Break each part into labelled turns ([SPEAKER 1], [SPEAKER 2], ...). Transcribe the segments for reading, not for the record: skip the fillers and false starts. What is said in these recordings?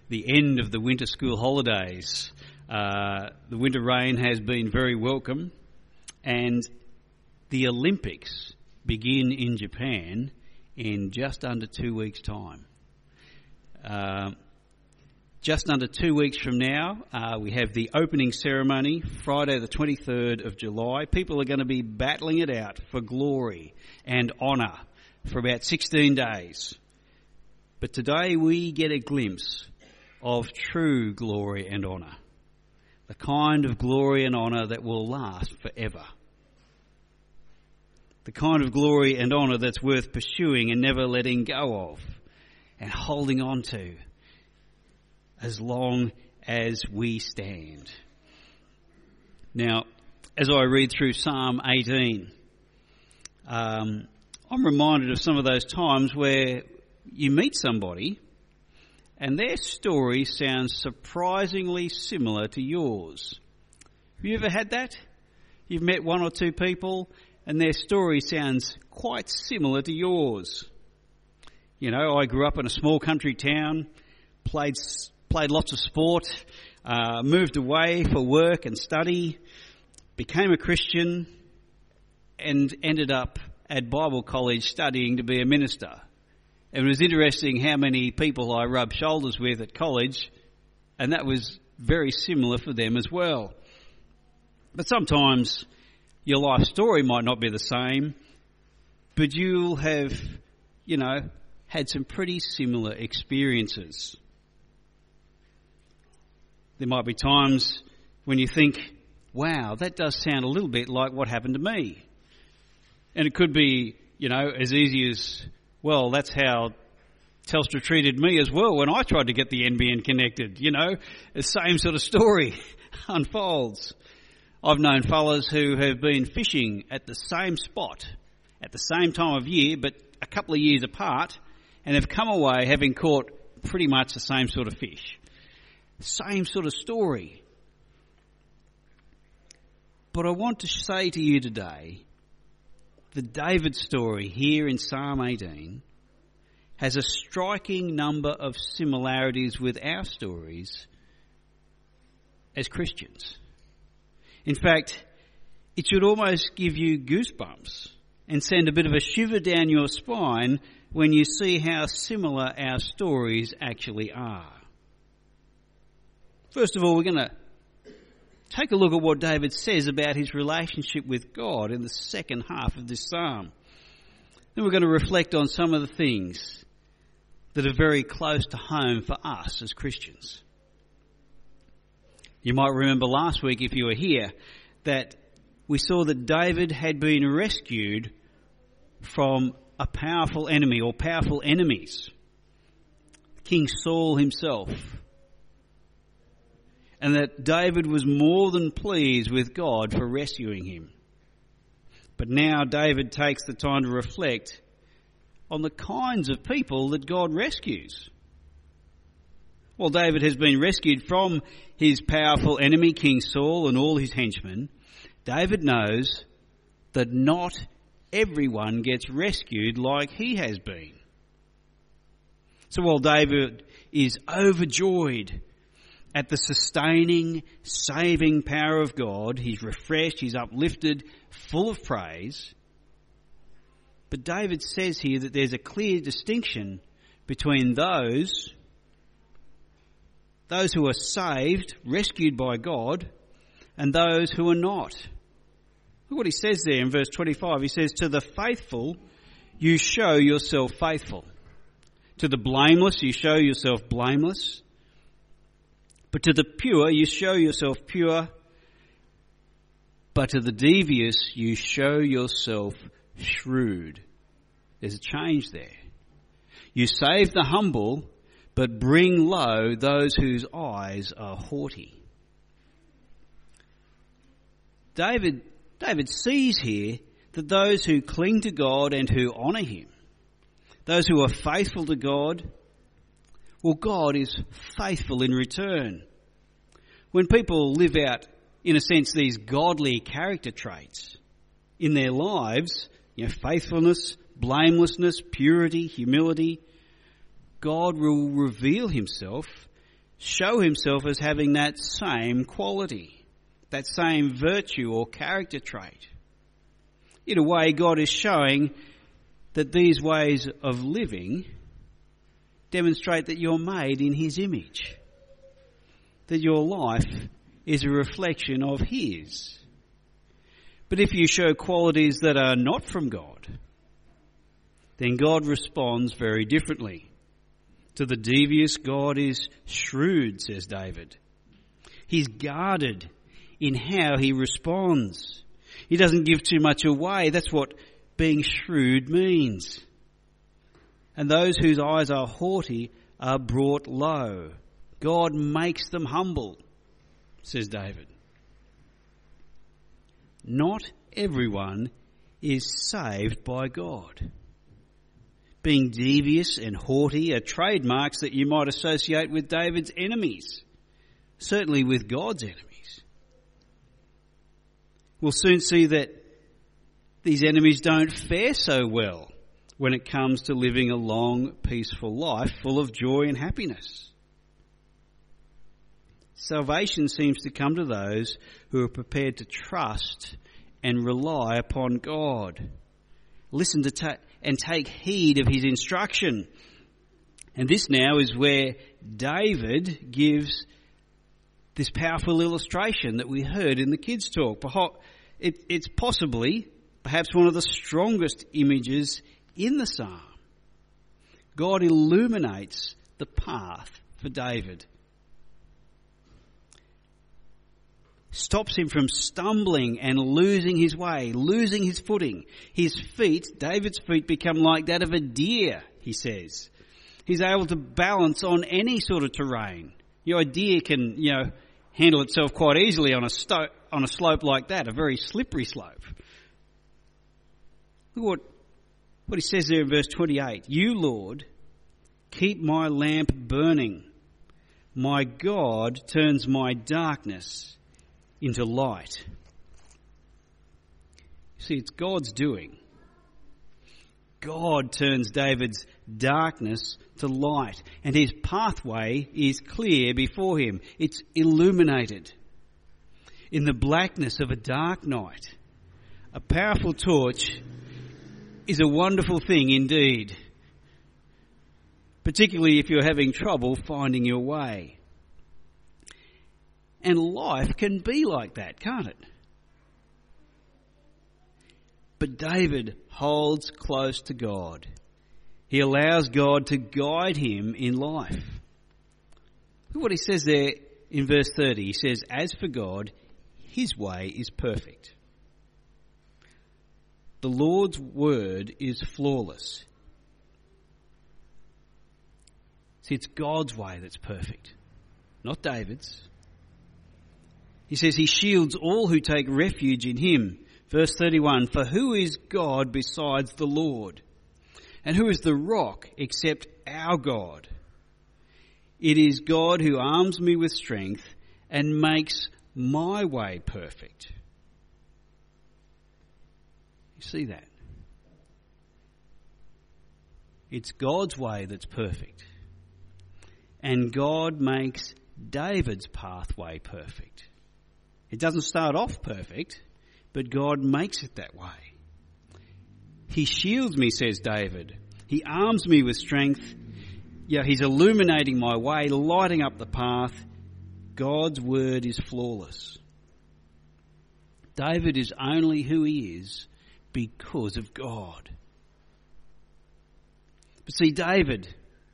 [SPEAKER 1] the end of the winter school holidays. The winter rain has been very welcome, and the Olympics begin in Japan in just under 2 weeks' time. Just under 2 weeks from now, we have the opening ceremony, Friday the 23rd of July. People are going to be battling it out for glory and honour for about 16 days. But today we get a glimpse of true glory and honour, the kind of glory and honour that will last forever. The kind of glory and honour that's worth pursuing and never letting go of and holding on to as long as we stand. Now, as I read through Psalm 18, I'm reminded of some of those times where you meet somebody and their story sounds surprisingly similar to yours. Have you ever had that? You've met one or two people and their story sounds quite similar to yours. You know, I grew up in a small country town, played lots of sport, moved away for work and study, became a Christian, and ended up at Bible college studying to be a minister. It was interesting how many people I rubbed shoulders with at college, and that was very similar for them as well. But sometimes your life story might not be the same, but you'll have, had some pretty similar experiences. There might be times when you think, wow, that does sound a little bit like what happened to me. And it could be, as easy as, well, that's how Telstra treated me as well when I tried to get the NBN connected. The same sort of story unfolds. I've known fellas who have been fishing at the same spot at the same time of year, but a couple of years apart, and have come away having caught pretty much the same sort of fish. Same sort of story. But I want to say to you today, the David story here in Psalm 18 has a striking number of similarities with our stories as Christians. In fact, it should almost give you goosebumps and send a bit of a shiver down your spine when you see how similar our stories actually are. First of all, we're going to take a look at what David says about his relationship with God in the second half of this psalm. Then we're going to reflect on some of the things that are very close to home for us as Christians. You might remember last week, if you were here, that we saw that David had been rescued from a powerful enemy or powerful enemies, King Saul himself. And that David was more than pleased with God for rescuing him. But now David takes the time to reflect on the kinds of people that God rescues. While David has been rescued from his powerful enemy, King Saul, and all his henchmen, David knows that not everyone gets rescued like he has been. So while David is overjoyed at the sustaining, saving power of God, he's refreshed, he's uplifted, full of praise. But David says here that there's a clear distinction between those who are saved, rescued by God, and those who are not. Look what he says there in verse 25. He says, "To the faithful you show yourself faithful. To the blameless you show yourself blameless. But to the pure you show yourself pure. But to the devious you show yourself shrewd." There's a change there. You save the humble, but bring low those whose eyes are haughty. David sees here that those who cling to God and who honour him, those who are faithful to God, well, God is faithful in return. When people live out, in a sense, these godly character traits in their lives, faithfulness, blamelessness, purity, humility, God will reveal himself show himself as having that same quality, that same virtue or character trait. In a way, God is showing that these ways of living demonstrate that you're made in his image, that your life is a reflection of his. But if you show qualities that are not from God, then God responds very differently. To the devious, God is shrewd, says David. He's guarded in how he responds. He doesn't give too much away. That's what being shrewd means. And those whose eyes are haughty are brought low. God makes them humble, says David. Not everyone is saved by God. Being devious and haughty are trademarks that you might associate with David's enemies, certainly with God's enemies. We'll soon see that these enemies don't fare so well when it comes to living a long, peaceful life full of joy and happiness. Salvation seems to come to those who are prepared to trust and rely upon God. Listen to and take heed of his instruction. And this now is where David gives this powerful illustration that we heard in the kids' talk. It's possibly, perhaps one of the strongest images in the psalm. God illuminates the path for David. Stops him from stumbling and losing his way, losing his footing. His feet, David's feet, become like that of a deer, he says. He's able to balance on any sort of terrain. A deer can, handle itself quite easily on a slope like that, a very slippery slope. Look what he says there in verse 28. You, Lord, keep my lamp burning. My God turns my darkness into light. See, it's God's doing. God turns David's darkness to light, and his pathway is clear before him. It's illuminated. In the blackness of a dark night, a powerful torch is a wonderful thing indeed, particularly if you're having trouble finding your way. And life can be like that, can't it? But David holds close to God. He allows God to guide him in life. Look what he says there in verse 30. He says, as for God, his way is perfect. The Lord's word is flawless. See, it's God's way that's perfect, not David's. He says he shields all who take refuge in him. Verse 31, for who is God besides the Lord? And who is the rock except our God? It is God who arms me with strength and makes my way perfect. You see that? It's God's way that's perfect. And God makes David's pathway perfect. It doesn't start off perfect, but God makes it that way. He shields me, says David. He arms me with strength. He's illuminating my way, lighting up the path. God's word is flawless. David is only who he is because of God. But see, David,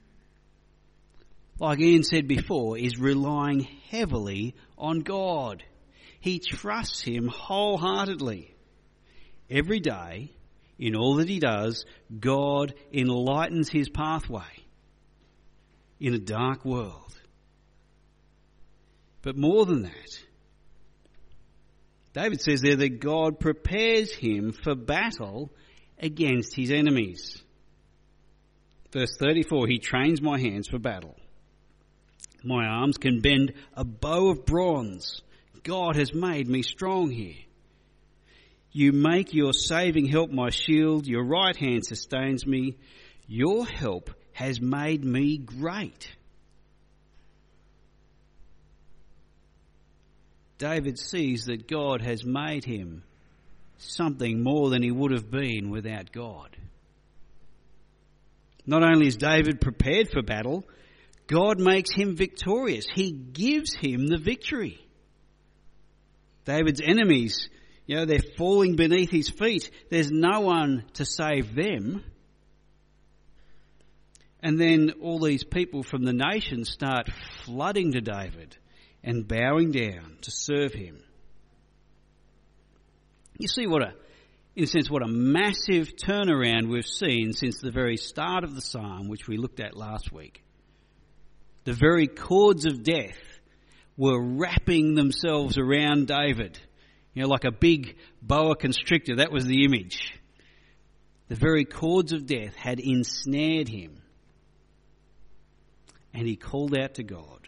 [SPEAKER 1] like Ian said before, is relying heavily on God. He trusts him wholeheartedly. Every day, in all that he does, God enlightens his pathway in a dark world. But more than that, David says there that God prepares him for battle against his enemies. Verse 34, he trains my hands for battle. My arms can bend a bow of bronze. God has made me strong here. You make your saving help my shield. Your right hand sustains me. Your help has made me great. David sees that God has made him something more than he would have been without God. Not only is David prepared for battle, God makes him victorious. He gives him the victory. David's enemies, they're falling beneath his feet. There's no one to save them. And then all these people from the nations start flooding to David and bowing down to serve him. You see what a massive turnaround we've seen since the very start of the psalm, which we looked at last week. The very cords of death were wrapping themselves around David, like a big boa constrictor. That was the image. The very cords of death had ensnared him, and he called out to God.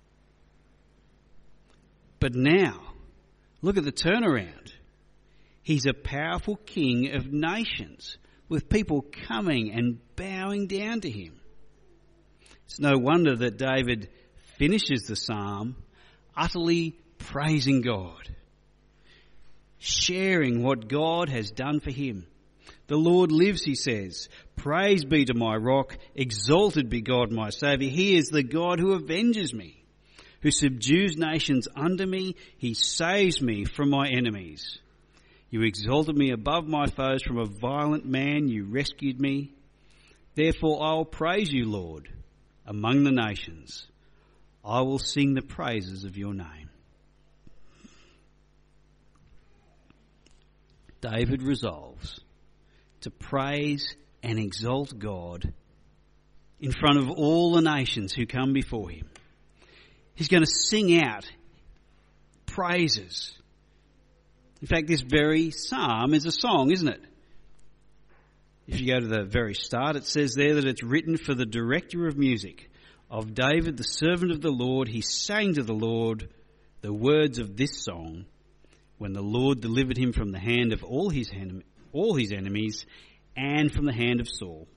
[SPEAKER 1] But now, look at the turnaround. He's a powerful king of nations, with people coming and bowing down to him. It's no wonder that David finishes the psalm utterly praising God, sharing what God has done for him. The Lord lives, he says. Praise be to my rock. Exalted be God my Saviour. He is the God who avenges me, who subdues nations under me. He saves me from my enemies. You exalted me above my foes. From a violent man you rescued me. Therefore I will praise you, Lord, among the nations. I will sing the praises of your name. David resolves to praise and exalt God in front of all the nations who come before him. He's going to sing out praises. In fact, this very psalm is a song, isn't it? If you go to the very start, it says there that it's written for the director of music, of David, the servant of the Lord. He sang to the Lord the words of this song when the Lord delivered him from the hand of all his enemies and from the hand of Saul.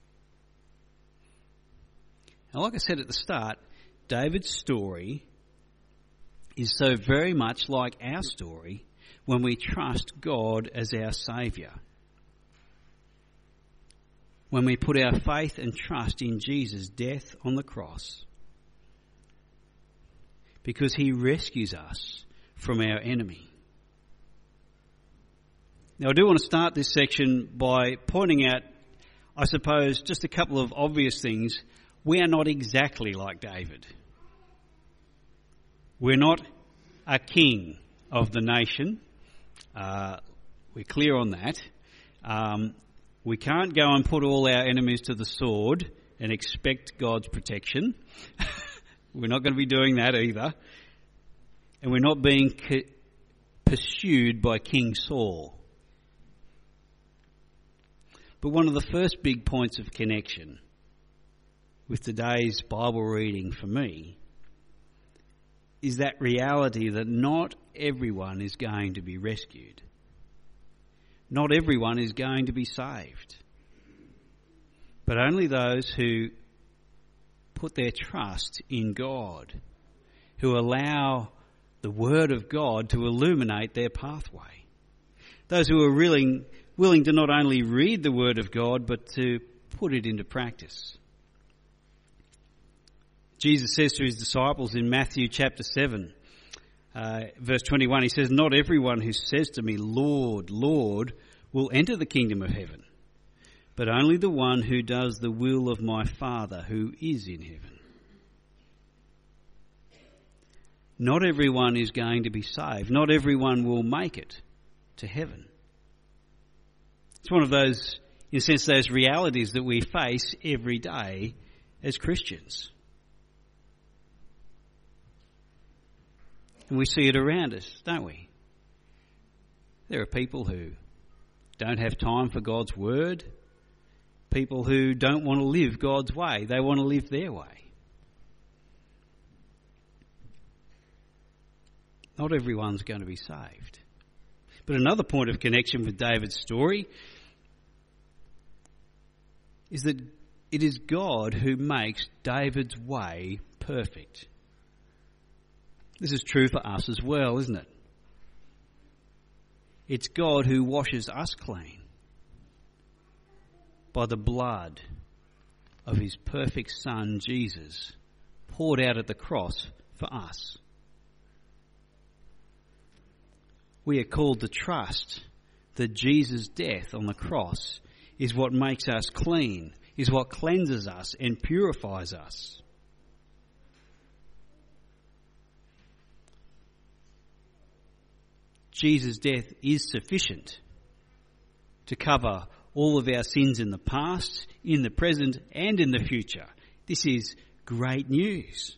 [SPEAKER 1] Now, like I said at the start, David's story is so very much like our story when we trust God as our Saviour. When we put our faith and trust in Jesus' death on the cross. Because he rescues us from our enemy. Now, I do want to start this section by pointing out, I suppose, just a couple of obvious things. We are not exactly like David. We're not a king of the nation. We're clear on that. We can't go and put all our enemies to the sword and expect God's protection. We're not going to be doing that either. And we're not being pursued by King Saul. But one of the first big points of connection with today's Bible reading for me is that reality that not everyone is going to be rescued. Not everyone is going to be saved. But only those who put their trust in God, who allow the Word of God to illuminate their pathway. Those who are willing to not only read the Word of God, but to put it into practice. Jesus says to his disciples in Matthew chapter 7, verse 21, he says, "Not everyone who says to me, 'Lord, Lord,' will enter the kingdom of heaven, but only the one who does the will of my Father who is in heaven." Not everyone is going to be saved. Not everyone will make it to heaven. It's one of those, in a sense, those realities that we face every day as Christians. And we see it around us, don't we? There are people who don't have time for God's word, people who don't want to live God's way. They want to live their way. Not everyone's going to be saved. But another point of connection with David's story is that it is God who makes David's way perfect. This is true for us as well, isn't it? It's God who washes us clean by the blood of his perfect Son, Jesus, poured out at the cross for us. We are called to trust that Jesus' death on the cross is what makes us clean, is what cleanses us and purifies us. Jesus' death is sufficient to cover all of our sins in the past, in the present, and in the future. This is great news.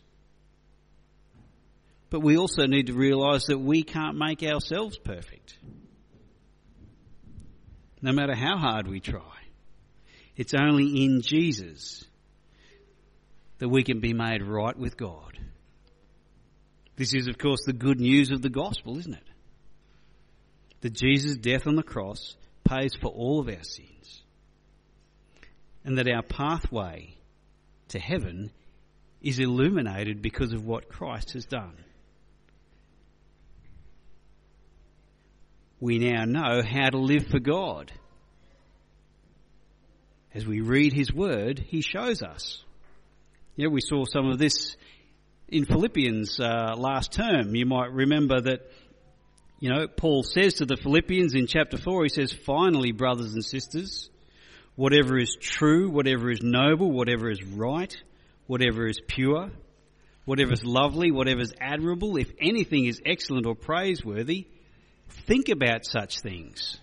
[SPEAKER 1] But we also need to realise that we can't make ourselves perfect, no matter how hard we try. It's only in Jesus that we can be made right with God. This is, of course, the good news of the gospel, isn't it? That Jesus' death on the cross pays for all of our sins, and that our pathway to heaven is illuminated because of what Christ has done. We now know how to live for God. As we read his word, he shows us. Yeah, we saw some of this in Philippians last term. You might remember that, Paul says to the Philippians in chapter 4, he says, "Finally, brothers and sisters, whatever is true, whatever is noble, whatever is right, whatever is pure, whatever is lovely, whatever is admirable, if anything is excellent or praiseworthy, think about such things."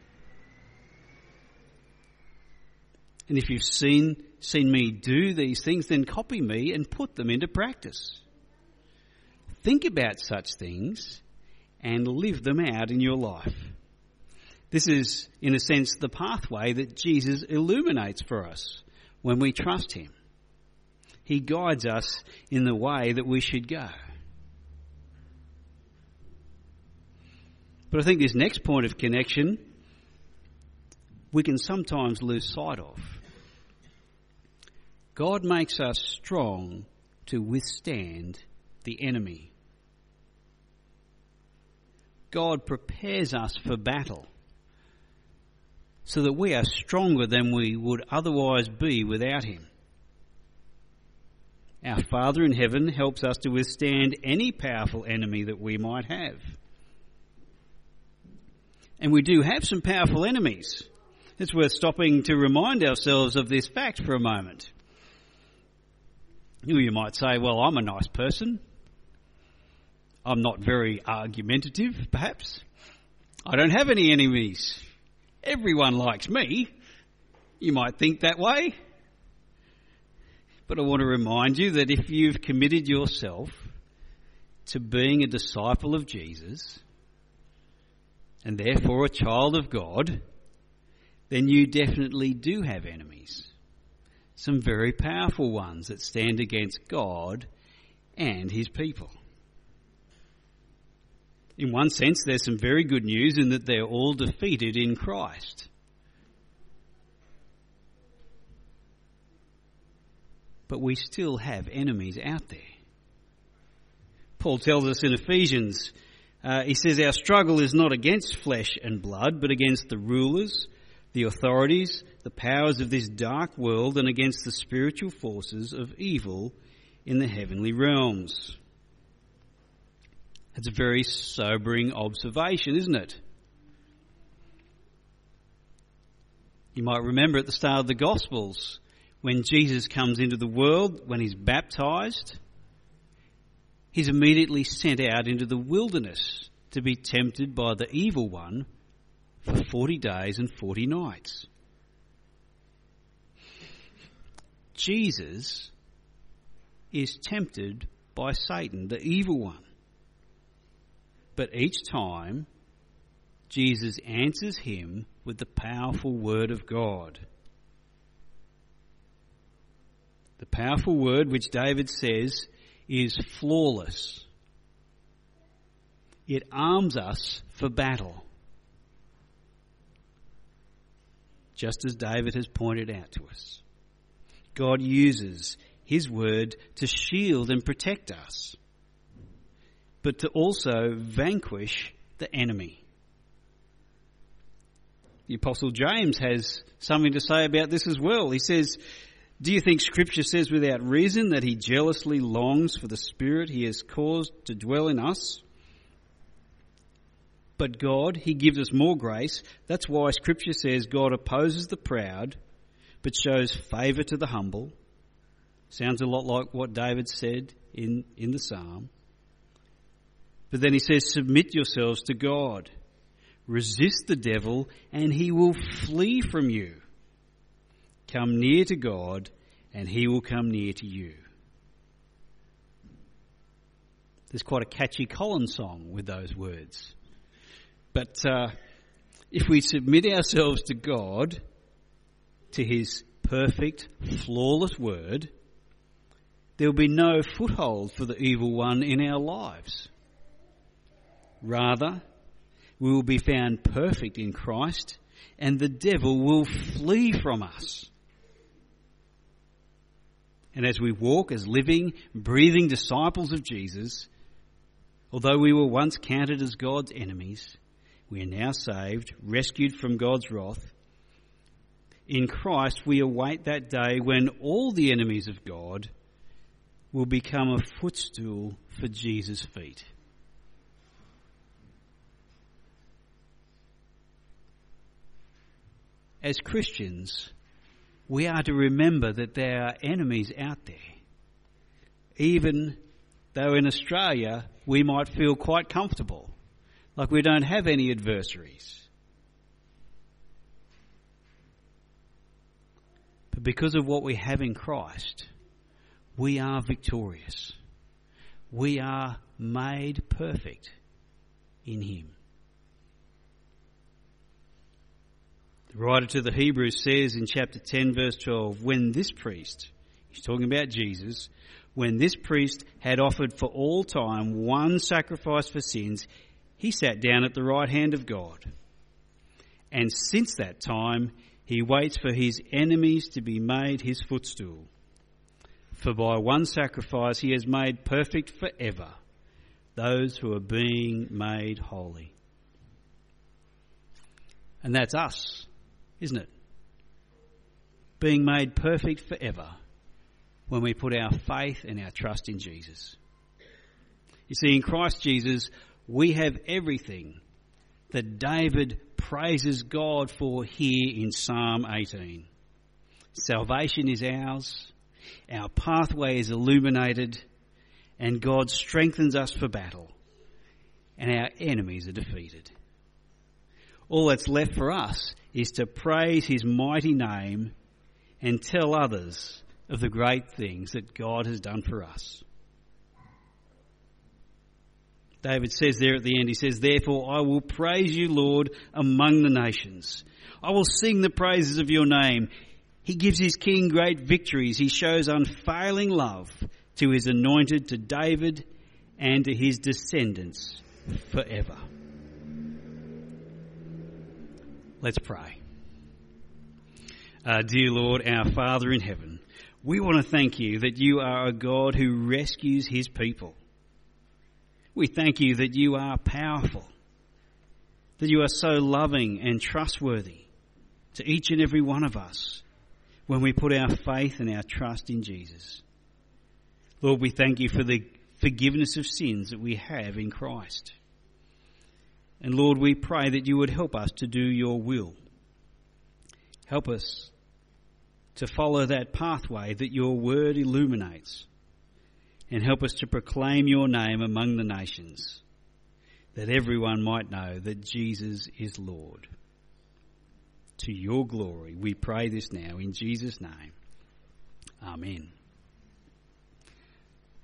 [SPEAKER 1] And if you've seen me do these things, then copy me and put them into practice. Think about such things and live them out in your life. This is, in a sense, the pathway that Jesus illuminates for us when we trust him. He guides us in the way that we should go. But I think this next point of connection we can sometimes lose sight of. God makes us strong to withstand the enemy. God prepares us for battle so that we are stronger than we would otherwise be without him. Our Father in heaven helps us to withstand any powerful enemy that we might have. And we do have some powerful enemies. It's worth stopping to remind ourselves of this fact for a moment. You might say, well, I'm a nice person. I'm not very argumentative, perhaps. I don't have any enemies. Everyone likes me. You might think that way. But I want to remind you that if you've committed yourself to being a disciple of Jesus, and therefore a child of God, then you definitely do have enemies. Some very powerful ones that stand against God and his people. In one sense, there's some very good news in that they're all defeated in Christ. But we still have enemies out there. Paul tells us in Ephesians, he says, our struggle is not against flesh and blood, but against the rulers, the authorities, the powers of this dark world, and against the spiritual forces of evil in the heavenly realms. It's a very sobering observation, isn't it? You might remember at the start of the Gospels, when Jesus comes into the world, when he's baptised, he's immediately sent out into the wilderness to be tempted by the evil one for 40 days and 40 nights. Jesus is tempted by Satan, the evil one. But each time, Jesus answers him with the powerful word of God. The powerful word which David says is flawless. It arms us for battle. Just as David has pointed out to us. God uses his word to shield and protect us. but to also vanquish the enemy. The Apostle James has something to say about this as well. He says, "Do you think Scripture says without reason that he jealously longs for the Spirit he has caused to dwell in us? But God, he gives us more grace. That's why Scripture says God opposes the proud, but shows favour to the humble." Sounds a lot like what David said in the psalm. But then he says, "Submit yourselves to God. Resist the devil and he will flee from you. Come near to God and he will come near to you." There's quite a catchy Collins song with those words. But if we submit ourselves to God, to his perfect, flawless word, there will be no foothold for the evil one in our lives. Rather, we will be found perfect in Christ and the devil will flee from us. And as we walk as living, breathing disciples of Jesus, although we were once counted as God's enemies, we are now saved, rescued from God's wrath. In Christ we await that day when all the enemies of God will become a footstool for Jesus' feet. As Christians, we are to remember that there are enemies out there. Even though in Australia we might feel quite comfortable, like we don't have any adversaries. But because of what we have in Christ, we are victorious. We are made perfect in him. The writer to the Hebrews says in chapter 10 verse 12, when this priest, he's talking about Jesus, when this priest had offered for all time one sacrifice for sins, he sat down at the right hand of God. And since that time, he waits for his enemies to be made his footstool. For by one sacrifice he has made perfect forever those who are being made holy. And that's us, isn't it? Being made perfect forever when we put our faith and our trust in Jesus. You see, in Christ Jesus, we have everything that David praises God for here in Psalm 18. Salvation is ours, our pathway is illuminated, and God strengthens us for battle, and our enemies are defeated. All that's left for us is to praise his mighty name and tell others of the great things that God has done for us. David says there at the end, he says, therefore I will praise you, Lord, among the nations. I will sing the praises of your name. He gives his king great victories. He shows unfailing love to his anointed, to David and to his descendants forever. Let's pray. Dear Lord, our Father in heaven, we want to thank you that you are a God who rescues his people. We thank you that you are powerful, that you are so loving and trustworthy to each and every one of us when we put our faith and our trust in Jesus. Lord, we thank you for the forgiveness of sins that we have in Christ. And Lord, we pray that you would help us to do your will. Help us to follow that pathway that your word illuminates. And help us to proclaim your name among the nations, that everyone might know that Jesus is Lord. To your glory, we pray this now in Jesus' name. Amen.